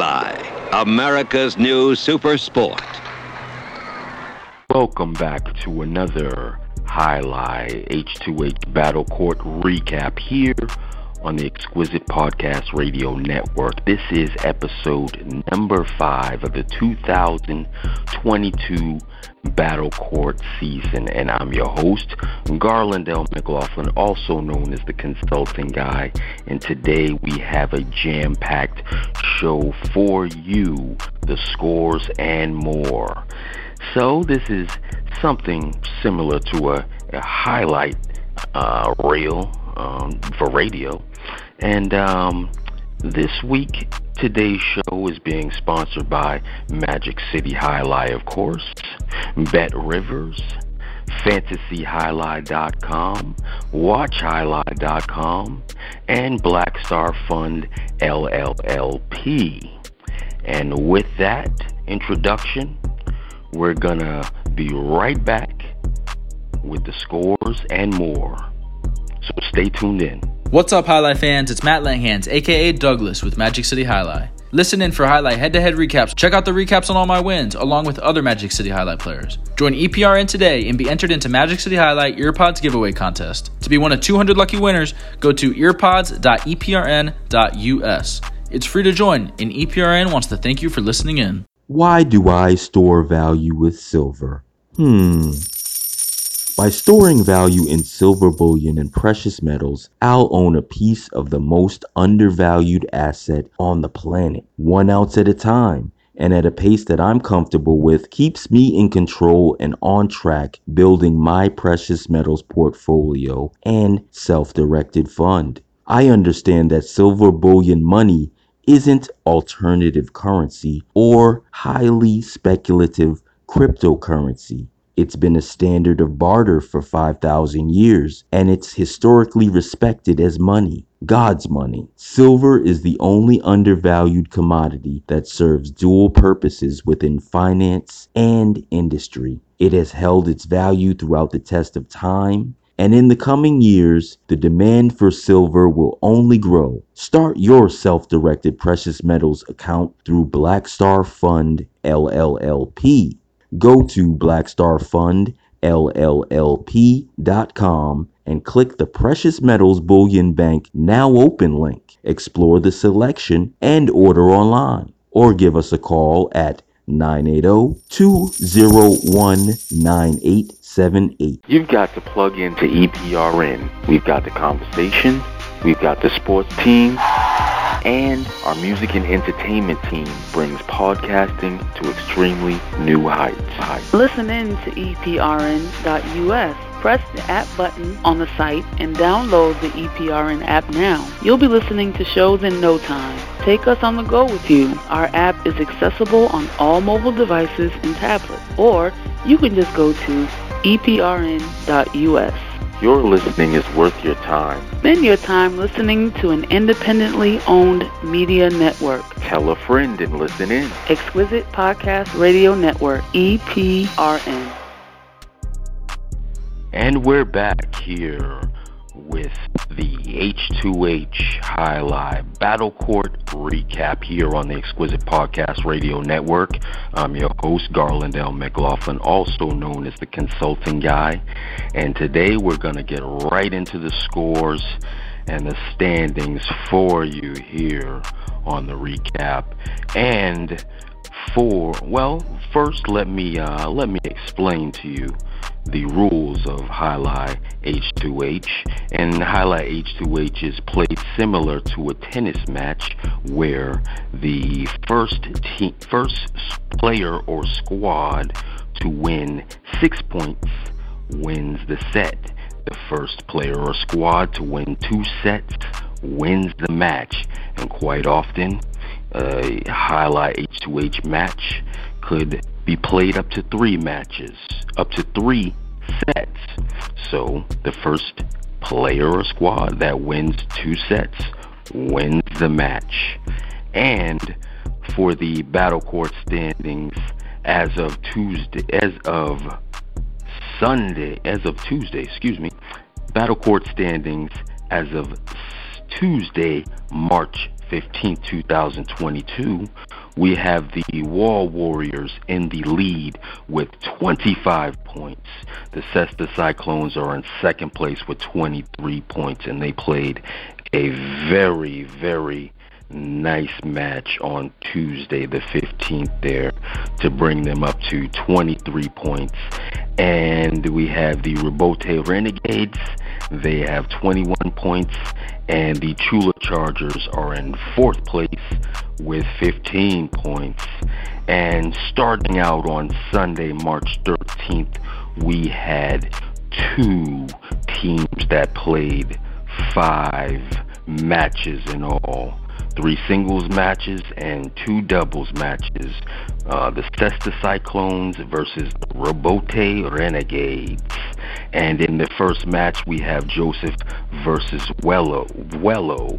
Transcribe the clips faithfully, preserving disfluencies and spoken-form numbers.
Highlight, America's new super sport. Welcome back to another Highlight H two H Battle Court recap here on the Exquisite Podcast Radio Network. This is episode number five of the two thousand twenty-two Battle Court season, and I'm your host, Garland L. McLaughlin, also known as the Consulting Guy, and today we have a jam-packed show for you, the scores and more. So this is something similar to a, a highlight uh, reel um, for radio. And um, this week, today's show is being sponsored by Magic City Highlight, of course, Bet Rivers, Fantasy Highlight dot com, Watch Highlight dot com, and Black Star Fund L L L P. And with that introduction, we're gonna be right back with the scores and more. So stay tuned in. What's up, Highlight fans? It's Matt Langhans, aka Douglas, with Magic City Highlight. Listen in for Highlight head-to-head recaps. Check out the recaps on all my wins, along with other Magic City Highlight players. Join E P R N today and be entered into Magic City Highlight Earpods giveaway contest. To be one of two hundred lucky winners, go to earpods dot e p r n dot u s. It's free to join, and E P R N wants to thank you for listening in. Why do I store value with silver? Hmm. By storing value in silver bullion and precious metals, I'll own a piece of the most undervalued asset on the planet, one ounce at a time, and at a pace that I'm comfortable with, keeps me in control and on track building my precious metals portfolio and self-directed fund. I understand that silver bullion money isn't alternative currency or highly speculative cryptocurrency. It's been a standard of barter for five thousand years, and it's historically respected as money, God's money. Silver is the only undervalued commodity that serves dual purposes within finance and industry. It has held its value throughout the test of time, and in the coming years, the demand for silver will only grow. Start your self-directed precious metals account through Black Star Fund L L L P. Go to black star fund L L L P dot com and click the Precious Metals Bullion Bank Now Open link. Explore the selection and order online. Or give us a call at nine eight zero, two zero one, nine eight seven eight. You've got to plug into E P R N. We've got the conversation, we've got the sports team, and our music and entertainment team brings podcasting to extremely new heights. Listen in to E P R N dot U S. Press the app button on the site and download the E P R N app now. You'll be listening to shows in no time. Take us on the go with you. Our app is accessible on all mobile devices and tablets, or you can just go to E P R N dot U S. Your listening is worth your time. Spend your time listening to an independently owned media network. Tell a friend and listen in. Exquisite Podcast Radio Network, E P R N. And we're back here with the H two H Highlight Battle Court recap here on the Exquisite Podcast Radio Network. I'm your host, Garland L. McLaughlin, also known as the Consulting Guy. And today we're going to get right into the scores and the standings for you here on the recap. And for, well, first let me uh, let me explain to you the rules of Highlight H two H. And Highlight H two H is played similar to a tennis match where the first team, first player or squad to win six points wins the set. The first player or squad to win two sets wins the match. And quite often, a Highlight H two H match could be played up to three matches, up to three sets. So the first player or squad that wins two sets wins the match. And for the Battle Court standings as of Tuesday, as of Sunday, as of Tuesday, excuse me, Battle Court standings as of Tuesday, March fifteenth, two thousand twenty-two, we have the Wall Warriors in the lead with twenty-five points. The Cesta Cyclones are in second place with twenty-three points, and they played a very, very nice match on Tuesday the fifteenth there to bring them up to twenty-three points. And we have the Rebote Renegades. They have twenty-one points, and the Chula Chargers are in fourth place with fifteen points. And starting out on Sunday, March thirteenth, we had two teams that played five matches in all. Three singles matches and two doubles matches. Uh, the Cesta Cyclones versus the Rebote Renegades. And in the first match, we have Joseph versus Wello. Wello.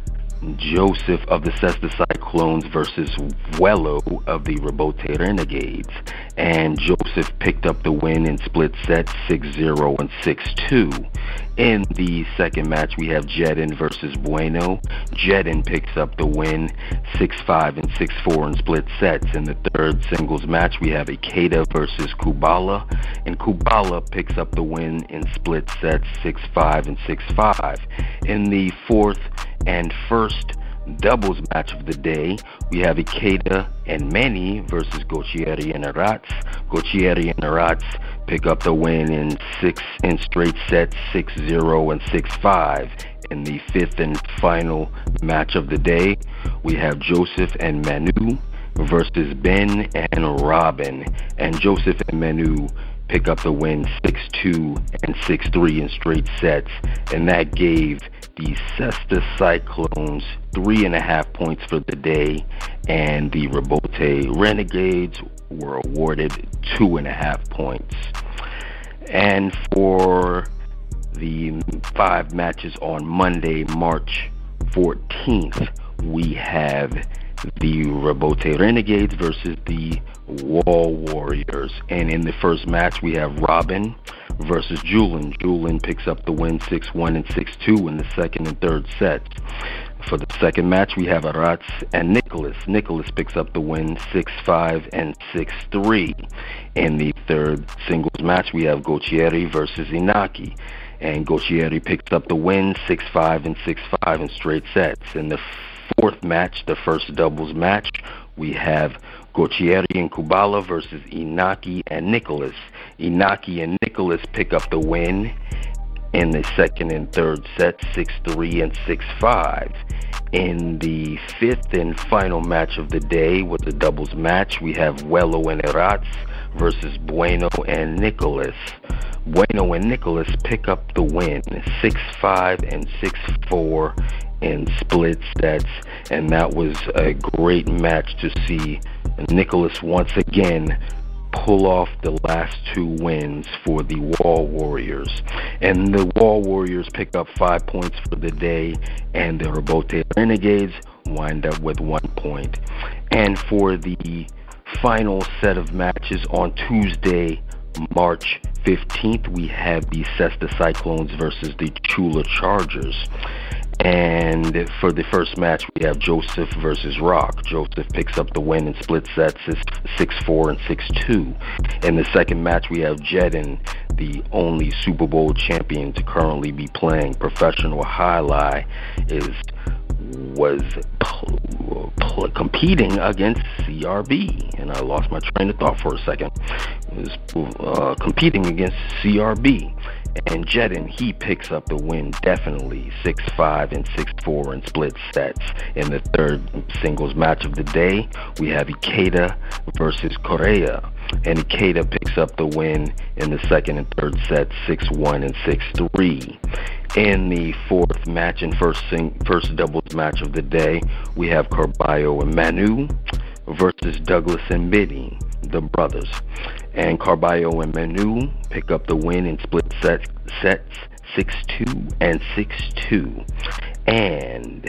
Joseph of the Cesta Cyclones versus Wello of the Rebote Renegades. And Joseph picked up the win in split sets six zero and six two. In the second match, we have Jedin versus Bueno. Jedin picks up the win six five and six four in split sets. In the third singles match, we have Ikeda versus Kubala. And Kubala picks up the win in split sets six five and six five. In the fourth and first doubles match of the day, we have Ikeda and Manny versus Gauchieri and Aratz. Gauchieri and Aratz pick up the win in six in straight sets, six zero and six five. In the fifth and final match of the day, we have Joseph and Manu versus Ben and Robin. And Joseph and Manu pick up the win six two and six three in straight sets, and that gave the Cesta Cyclones three and a half points for the day, and the Rebote Renegades were awarded two and a half points. And for the five matches on Monday, March fourteenth, we have the Rebote Renegades versus the Wall Warriors. And in the first match, we have Robin versus Julin. Julin picks up the win six one and six two in the second and third sets. For the second match, we have Aratz and Nicholas. Nicholas picks up the win six five and six three. In the third singles match, we have Gauchieri versus Inaki. And Gauchieri picks up the win six five and six five in straight sets. In the fourth match, the first doubles match, we have Gauchieri and Kubala versus Inaki and Nicholas. Inaki and Nicholas pick up the win in the second and third sets, six three and six five. In the fifth and final match of the day with the doubles match, we have Wello and Aratz versus Bueno and Nicholas. Bueno and Nicholas pick up the win six five and six four in split sets, and that was a great match to see Nicholas once again pull off the last two wins for the Wall Warriors. And the Wall Warriors pick up five points for the day, and the Rebote Renegades wind up with one point. And for the final set of matches on Tuesday, March fifteenth, we have the Cesta Cyclones versus the Chula Chargers. And for the first match, we have Joseph versus Rock. Joseph picks up the win in split sets six four and six two. In the second match, we have Jedin, the only Super Bowl champion to currently be playing professional highlight, is was pl- pl- competing against C R B. And I lost my train of thought for a second. It was uh, competing against C R B. And Jedin, he picks up the win definitely, six five and six four in split sets. In the third singles match of the day, we have Ikeda versus Correa. And Ikeda picks up the win in the second and third sets, six one and six three. In the fourth match and first sing- first doubles match of the day, we have Carballo and Manu versus Douglas and Biddy, the brothers. And Carballo and Manu pick up the win in split sets, sets six two and six two. And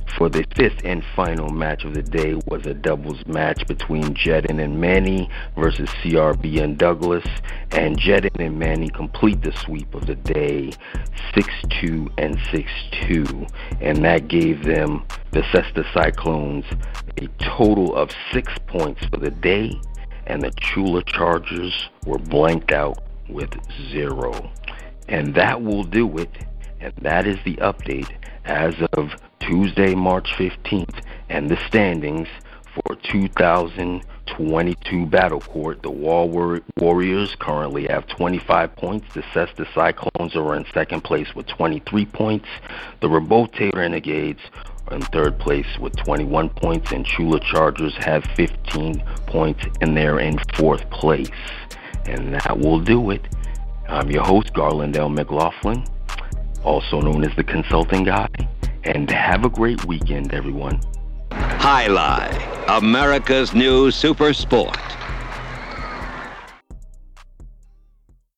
for the fifth and final match of the day was a doubles match between Jedin and Manny versus C R B and Douglas, and Jedin and Manny complete the sweep of the day six two and six two, and that gave them, the Cesta Cyclones, a total of six points for the day, and the Chula Chargers were blanked out with zero. And that will do it, and that is the update as of Tuesday, March fifteenth, and the standings for two thousand twenty-two Battle Court. The Wall War- Warriors currently have twenty-five points. The Cesta Cyclones are in second place with twenty-three points. The Rebote Renegades are in third place with twenty-one points, and Chula Chargers have fifteen points, and they're in fourth place. And that will do it. I'm your host, Garland L. McLaughlin, also known as the Consulting Guy, and have a great weekend, everyone. Highlight, America's new super sport.